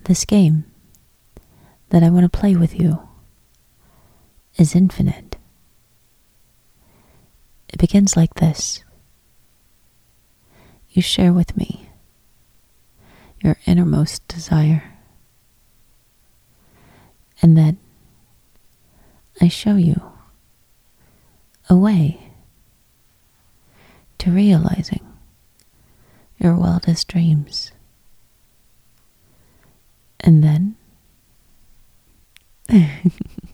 This game that I want to play with you is infinite. It begins like this. You share with me your innermost desire, and then I show you a way to realizing your wildest dreams. And then